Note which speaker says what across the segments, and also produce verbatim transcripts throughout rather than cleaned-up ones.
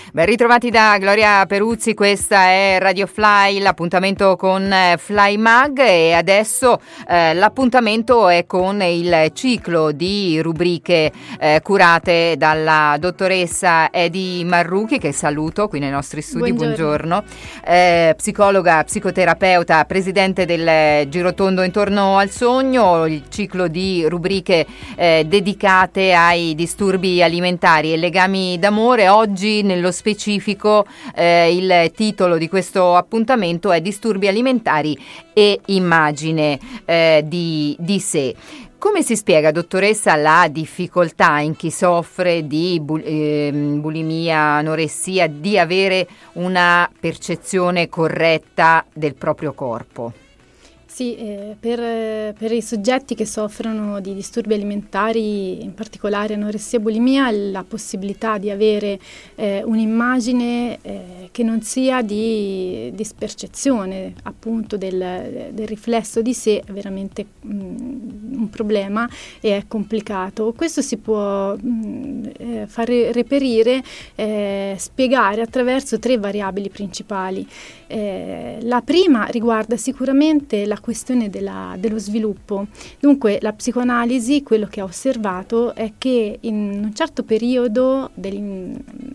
Speaker 1: Ben ritrovati da Gloria Peruzzi, questa è Radio Fly, l'appuntamento con Fly Mag e adesso eh, l'appuntamento è con il ciclo di rubriche eh, curate dalla dottoressa Edi Marruchi, che saluto qui nei nostri studi. Buongiorno, buongiorno. Eh, psicologa, psicoterapeuta, presidente del Girotondo Intorno al Sogno, il ciclo di rubriche eh, dedicate ai disturbi alimentari e legami d'amore. Oggi nello specifico eh, il titolo di questo appuntamento è Disturbi alimentari e immagine eh, di, di sé. Come si spiega, dottoressa, la difficoltà in chi soffre di bul- eh, bulimia, anoressia, di avere una percezione corretta del proprio corpo?
Speaker 2: Sì, eh, per, per i soggetti che soffrono di disturbi alimentari, in particolare anoressia e bulimia, la possibilità di avere eh, un'immagine eh, che non sia di dispercezione appunto del, del riflesso di sé è veramente mh, un problema e è complicato. Questo si può mh, eh, far reperire, eh, spiegare attraverso tre variabili principali. Eh, la prima riguarda sicuramente la questione della, dello sviluppo. Dunque la psicoanalisi, quello che ha osservato è che in un certo periodo del,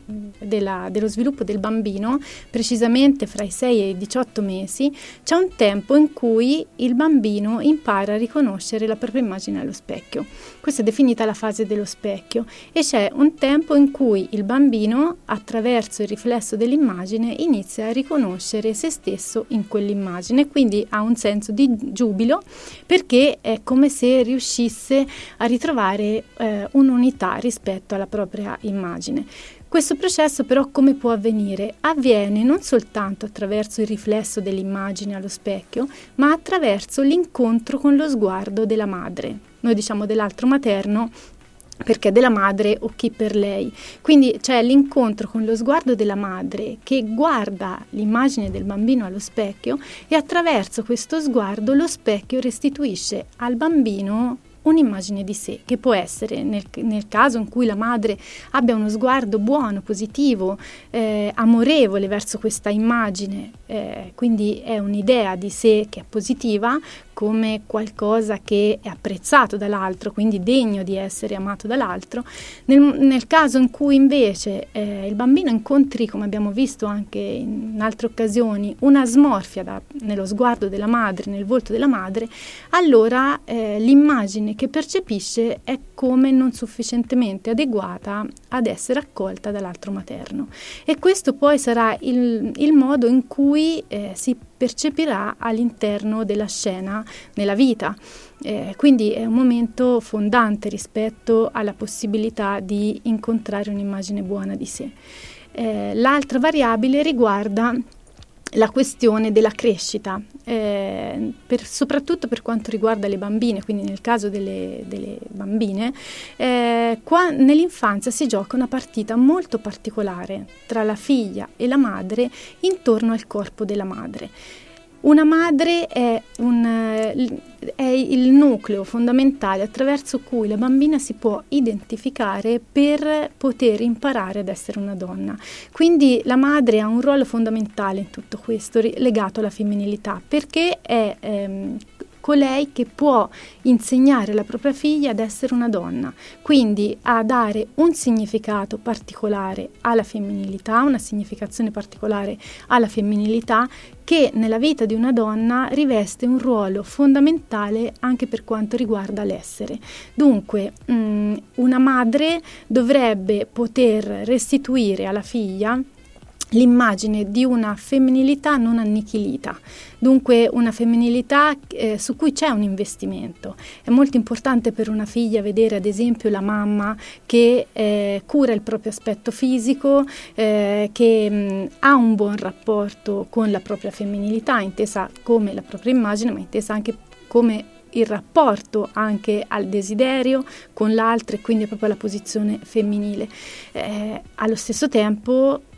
Speaker 2: della, dello sviluppo del bambino, precisamente fra i sei e i diciotto mesi, c'è un tempo in cui il bambino impara a riconoscere la propria immagine allo specchio. Questa è definita la fase dello specchio e c'è un tempo in cui il bambino, attraverso il riflesso dell'immagine, inizia a riconoscere se stesso in quell'immagine, quindi ha un senso di giubilo perché è come se riuscisse a ritrovare eh, un'unità rispetto alla propria immagine. Questo processo però come può avvenire? Avviene non soltanto attraverso il riflesso dell'immagine allo specchio, ma attraverso l'incontro con lo sguardo della madre. Noi diciamo dell'altro materno, perché della madre o chi per lei. Quindi c'è l'incontro con lo sguardo della madre che guarda l'immagine del bambino allo specchio e attraverso questo sguardo lo specchio restituisce al bambino un'immagine di sé, che può essere, nel, nel caso in cui la madre abbia uno sguardo buono, positivo, eh, amorevole verso questa immagine, eh, quindi è un'idea di sé che è positiva, come qualcosa che è apprezzato dall'altro, quindi degno di essere amato dall'altro. Nel, nel caso in cui invece eh, il bambino incontri, come abbiamo visto anche in altre occasioni, una smorfia da, nello sguardo della madre, nel volto della madre, allora eh, l'immagine che percepisce è come non sufficientemente adeguata ad essere accolta dall'altro materno. E questo poi sarà il, il modo in cui eh, si percepirà all'interno della scena nella vita. Eh, quindi è un momento fondante rispetto alla possibilità di incontrare un'immagine buona di sé. Eh, l'altra variabile riguarda la questione della crescita, eh, per, soprattutto per quanto riguarda le bambine, quindi nel caso delle, delle bambine, eh, qua nell'infanzia si gioca una partita molto particolare tra la figlia e la madre intorno al corpo della madre. Una madre è, un, è il nucleo fondamentale attraverso cui la bambina si può identificare per poter imparare ad essere una donna. Quindi la madre ha un ruolo fondamentale in tutto questo, legato alla femminilità, perché è ehm, colei che può insegnare alla propria figlia ad essere una donna, quindi a dare un significato particolare alla femminilità, una significazione particolare alla femminilità che nella vita di una donna riveste un ruolo fondamentale anche per quanto riguarda l'essere. Dunque, mh, una madre dovrebbe poter restituire alla figlia l'immagine di una femminilità non annichilita, dunque una femminilità eh, su cui c'è un investimento. È molto importante per una figlia vedere ad esempio la mamma che eh, cura il proprio aspetto fisico, eh, che mh, ha un buon rapporto con la propria femminilità, intesa come la propria immagine, ma intesa anche come il rapporto anche al desiderio con l'altro e quindi proprio alla posizione femminile. Eh, allo stesso tempo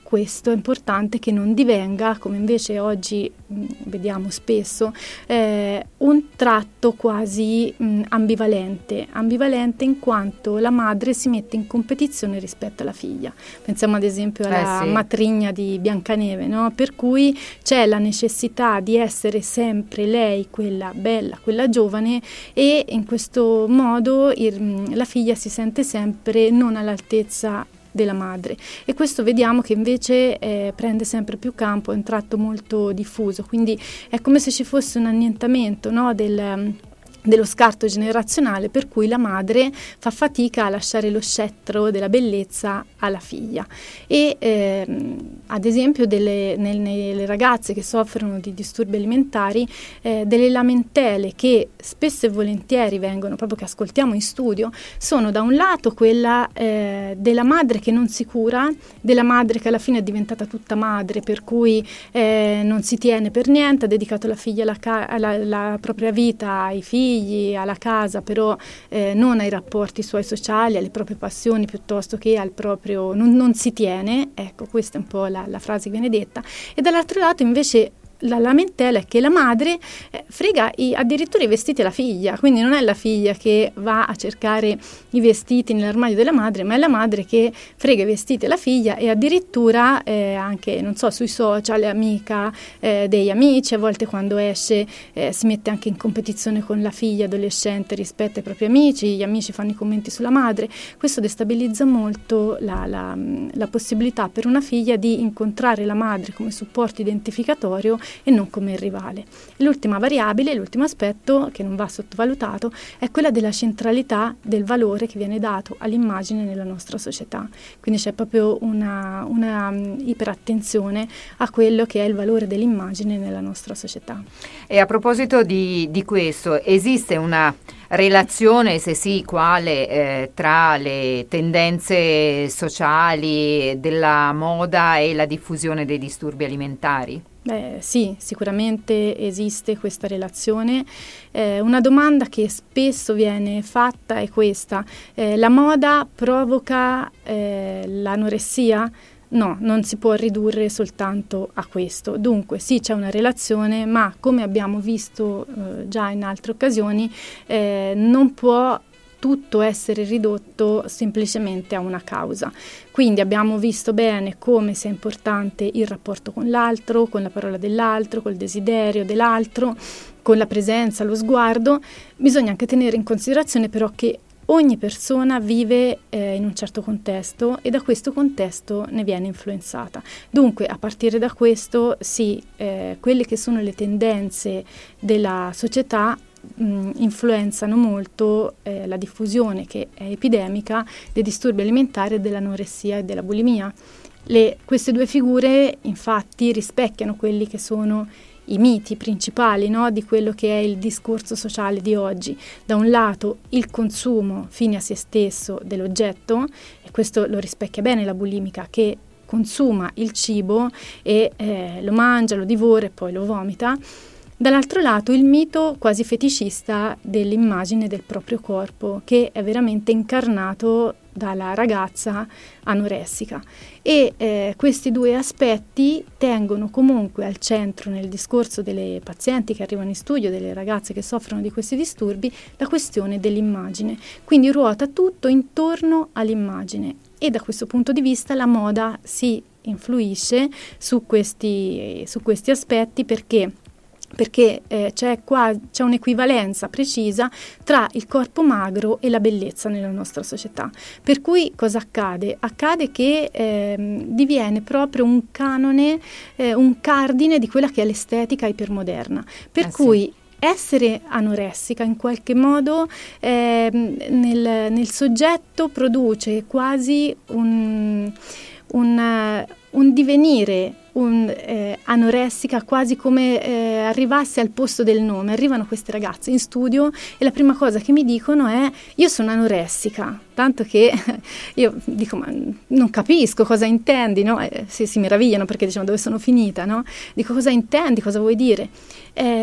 Speaker 2: questo è importante che non divenga, come invece oggi mh, vediamo spesso, eh, un tratto quasi mh, ambivalente, ambivalente in quanto la madre si mette in competizione rispetto alla figlia. Pensiamo ad esempio alla
Speaker 1: eh sì.
Speaker 2: matrigna di Biancaneve, no? Per cui c'è la necessità di essere sempre lei quella bella, quella giovane, e in questo modo il, la figlia si sente sempre non all'altezza della madre, e questo vediamo che invece eh, prende sempre più campo, è un tratto molto diffuso, quindi è come se ci fosse un annientamento, no, del dello scarto generazionale, per cui la madre fa fatica a lasciare lo scettro della bellezza alla figlia. E ehm, ad esempio delle, nel, nelle ragazze che soffrono di disturbi alimentari, eh, delle lamentele che spesso e volentieri vengono, proprio che ascoltiamo in studio, sono da un lato quella eh, della madre che non si cura, della madre che alla fine è diventata tutta madre, per cui eh, non si tiene per niente, ha dedicato la figlia alla ca- la, la propria vita ai figli, alla casa, però eh, non ai rapporti suoi sociali, alle proprie passioni, piuttosto che al proprio non, non si tiene. Ecco, questa è un po' la, la frase che viene detta. E dall'altro lato invece la lamentela è che la madre eh, frega i, addirittura i vestiti alla figlia, quindi non è la figlia che va a cercare i vestiti nell'armadio della madre, ma è la madre che frega i vestiti alla figlia, e addirittura eh, anche, non so, sui social è amica eh, degli amici, a volte quando esce eh, si mette anche in competizione con la figlia adolescente rispetto ai propri amici, gli amici fanno i commenti sulla madre. Questo destabilizza molto la, la, la possibilità per una figlia di incontrare la madre come supporto identificatorio e non come il rivale. L'ultima variabile, l'ultimo aspetto che non va sottovalutato, è quella della centralità del valore che viene dato all'immagine nella nostra società. Quindi c'è proprio una, una um, iperattenzione a quello che è il valore dell'immagine nella nostra società.
Speaker 1: E a proposito di, di questo, esiste una relazione, se sì, quale, eh, tra le tendenze sociali della moda e la diffusione dei disturbi alimentari?
Speaker 2: Beh, sì, sicuramente esiste questa relazione. Eh, una domanda che spesso viene fatta è questa: eh, la moda provoca eh, l'anoressia? No, non si può ridurre soltanto a questo. Dunque sì, c'è una relazione, ma come abbiamo visto eh, già in altre occasioni, eh, non può tutto essere ridotto semplicemente a una causa. Quindi abbiamo visto bene come sia importante il rapporto con l'altro, con la parola dell'altro, col desiderio dell'altro, con la presenza, lo sguardo. Bisogna anche tenere in considerazione però che ogni persona vive eh, in un certo contesto e da questo contesto ne viene influenzata. Dunque, a partire da questo, sì, eh, quelle che sono le tendenze della società mh, influenzano molto eh, la diffusione, che è epidemica, dei disturbi alimentari e dell'anoressia e della bulimia. Le, queste due figure, infatti, rispecchiano quelli che sono i miti principali, no, di quello che è il discorso sociale di oggi. Da un lato il consumo fine a se stesso dell'oggetto, e questo lo rispecchia bene la bulimica, che consuma il cibo e eh, lo mangia, lo divora e poi lo vomita. Dall'altro lato il mito quasi feticista dell'immagine del proprio corpo, che è veramente incarnato dalla ragazza anoressica, e eh, questi due aspetti tengono comunque al centro nel discorso delle pazienti che arrivano in studio, delle ragazze che soffrono di questi disturbi, la questione dell'immagine. Quindi ruota tutto intorno all'immagine, e da questo punto di vista la moda si influisce su questi, su questi aspetti, perché perché eh, c'è, qua, c'è un'equivalenza precisa tra il corpo magro e la bellezza nella nostra società. Per cui cosa accade? Accade che eh, diviene proprio un canone, eh, un cardine di quella che è l'estetica ipermoderna. Per eh cui sì. Essere anoressica in qualche modo eh, nel, nel soggetto produce quasi un, un, un divenire Un, eh, anoressica, quasi come eh, arrivasse al posto del nome. Arrivano queste ragazze in studio e la prima cosa che mi dicono è: io sono anoressica, tanto che io dico: ma non capisco cosa intendi, no? Eh, si, si meravigliano perché diciamo: dove sono finita, no? Dico: cosa intendi, cosa vuoi dire? Eh,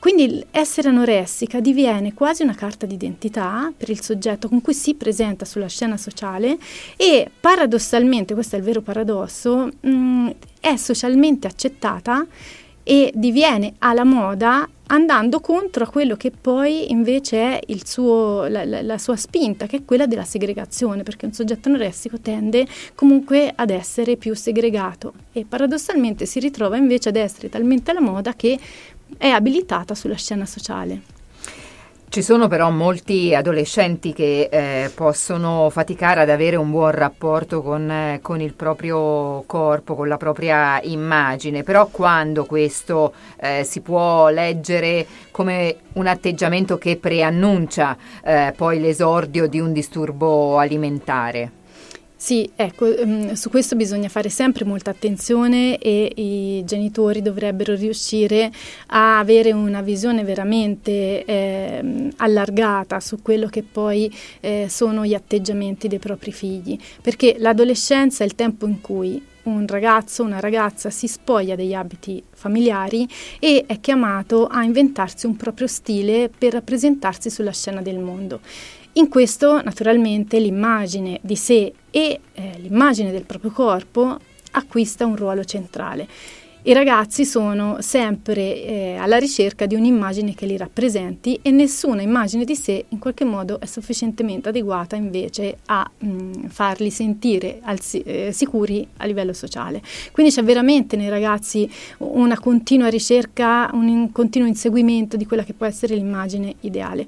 Speaker 2: quindi essere anoressica diviene quasi una carta d'identità per il soggetto con cui si presenta sulla scena sociale e paradossalmente, questo è il vero paradosso, mh, è socialmente accettata e diviene alla moda andando contro a quello che poi invece è il suo, la, la, la sua spinta, che è quella della segregazione, perché un soggetto anoressico tende comunque ad essere più segregato e paradossalmente si ritrova invece ad essere talmente alla moda che è abilitata sulla scena sociale.
Speaker 1: Ci sono però molti adolescenti che eh, possono faticare ad avere un buon rapporto con, eh, con il proprio corpo, con la propria immagine, però quando questo eh, si può leggere come un atteggiamento che preannuncia eh, poi l'esordio di un disturbo alimentare.
Speaker 2: Sì, ecco, um, su questo bisogna fare sempre molta attenzione e i genitori dovrebbero riuscire a avere una visione veramente eh, allargata su quello che poi eh, sono gli atteggiamenti dei propri figli, perché l'adolescenza è il tempo in cui un ragazzo, una ragazza si spoglia degli abiti familiari e è chiamato a inventarsi un proprio stile per rappresentarsi sulla scena del mondo. In questo, naturalmente, l'immagine di sé e eh, l'immagine del proprio corpo acquista un ruolo centrale. I ragazzi sono sempre eh, alla ricerca di un'immagine che li rappresenti e nessuna immagine di sé in qualche modo è sufficientemente adeguata invece a mh, farli sentire al, eh, sicuri a livello sociale. Quindi c'è veramente nei ragazzi una continua ricerca, un, un continuo inseguimento di quella che può essere l'immagine ideale.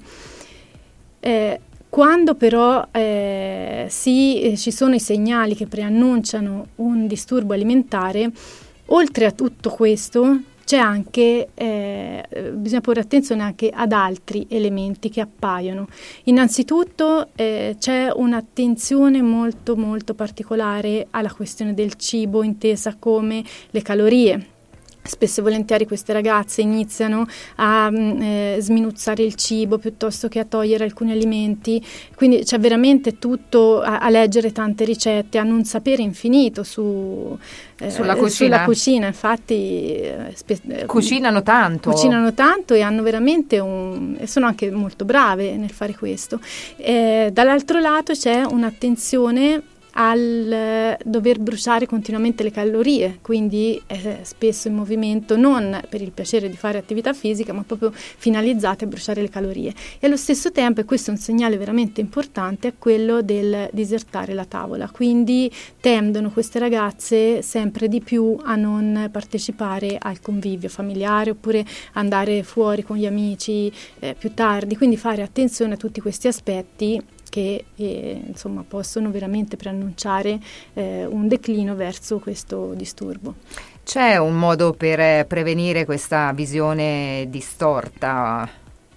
Speaker 2: Eh, Quando però eh, sì, eh, ci sono i segnali che preannunciano un disturbo alimentare, oltre a tutto questo c'è anche, eh, bisogna porre attenzione anche ad altri elementi che appaiono. Innanzitutto eh, c'è un'attenzione molto molto particolare alla questione del cibo, intesa come le calorie. Spesso e volentieri queste ragazze iniziano a eh, sminuzzare il cibo piuttosto che a togliere alcuni alimenti, quindi c'è veramente tutto a, a leggere tante ricette, hanno un sapere infinito su, eh,
Speaker 1: sulla, cucina.
Speaker 2: sulla cucina, infatti eh, spe-
Speaker 1: cucinano tanto.
Speaker 2: Cucinano tanto e hanno veramente un, e sono anche molto brave nel fare questo. Eh, dall'altro lato c'è un'attenzione al dover bruciare continuamente le calorie, quindi eh, spesso in movimento non per il piacere di fare attività fisica ma proprio finalizzate a bruciare le calorie e allo stesso tempo, e questo è un segnale veramente importante, è quello del disertare la tavola, quindi tendono queste ragazze sempre di più a non partecipare al convivio familiare oppure andare fuori con gli amici eh, più tardi, quindi fare attenzione a tutti questi aspetti che eh, insomma possono veramente preannunciare eh, un declino verso questo disturbo.
Speaker 1: C'è un modo per eh, prevenire questa visione distorta?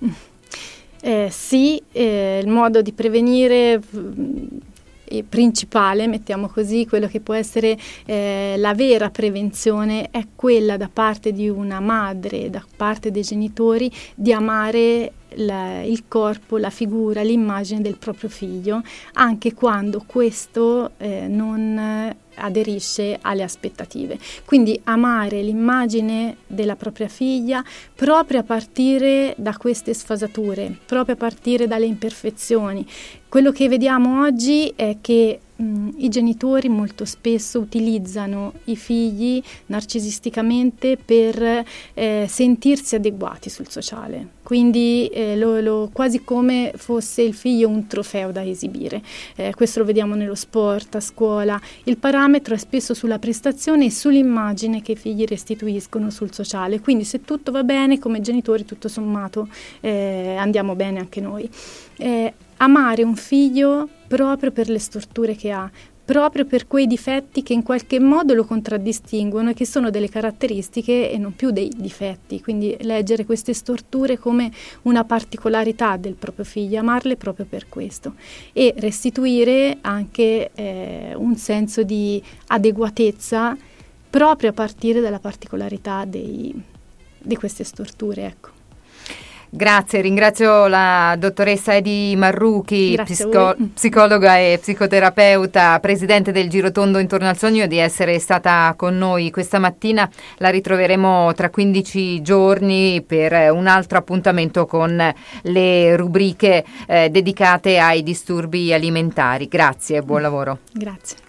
Speaker 2: Eh, sì, eh, il modo di prevenire eh, principale, mettiamo così, quello che può essere eh, la vera prevenzione è quella da parte di una madre, da parte dei genitori, di amare La, il corpo, la figura, l'immagine del proprio figlio, anche quando questo eh, non aderisce alle aspettative. Quindi amare l'immagine della propria figlia proprio a partire da queste sfasature, proprio a partire dalle imperfezioni. Quello che vediamo oggi è che mh, i genitori molto spesso utilizzano i figli narcisisticamente per eh, sentirsi adeguati sul sociale. Quindi eh, lo, lo, quasi come fosse il figlio un trofeo da esibire. Eh, questo lo vediamo nello sport, a scuola. Il parametro è spesso sulla prestazione e sull'immagine che i figli restituiscono sul sociale. Quindi se tutto va bene, come genitori tutto sommato eh, andiamo bene anche noi. Eh, amare un figlio proprio per le storture che ha, proprio per quei difetti che in qualche modo lo contraddistinguono e che sono delle caratteristiche e non più dei difetti, quindi leggere queste storture come una particolarità del proprio figlio, amarle proprio per questo e restituire anche eh, un senso di adeguatezza proprio a partire dalla particolarità dei, di queste storture, ecco.
Speaker 1: Grazie, ringrazio la dottoressa Edi Marruchi, psico- psicologa e psicoterapeuta, presidente del Girotondo Intorno al Sogno, di essere stata con noi questa mattina. La ritroveremo tra quindici giorni per un altro appuntamento con le rubriche eh, dedicate ai disturbi alimentari. Grazie e buon lavoro.
Speaker 2: Grazie.